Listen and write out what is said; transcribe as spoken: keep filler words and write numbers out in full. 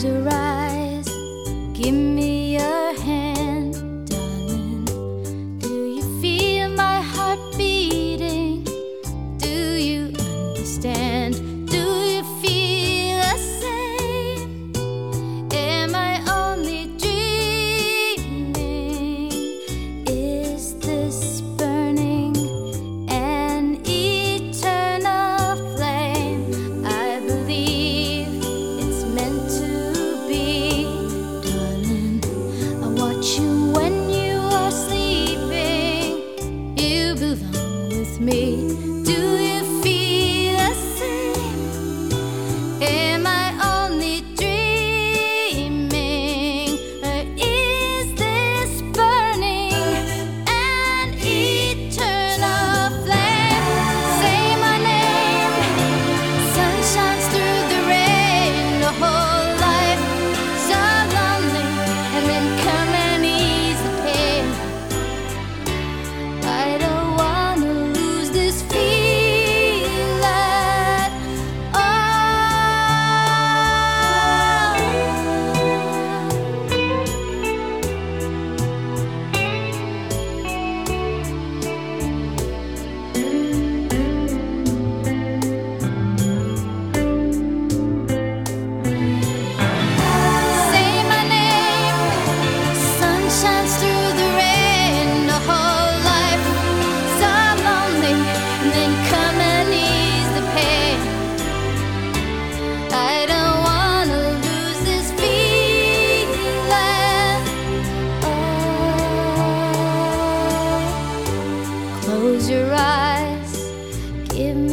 Close your eyes, give me your hand, darling. Do you feel my heart beating? Do you understand? Do you feel the same? Am I only dreaming? Is this burning an eternal flame? I believe it's meant to be, darling. I watch you when you are sleeping. You belong with me. Do you feel the same? Am I only dreaming? Or is this burning an eternal flame? Say my name. Sun shines through the rain. The whole life so lonely, and then come and ease the pain. I don't wanna lose this feeling. Oh, say my name. Sun shines through the rain. The whole life so lonely, and then come and ease the pain. I don't wanna lose this feeling. Oh, close your eyes, give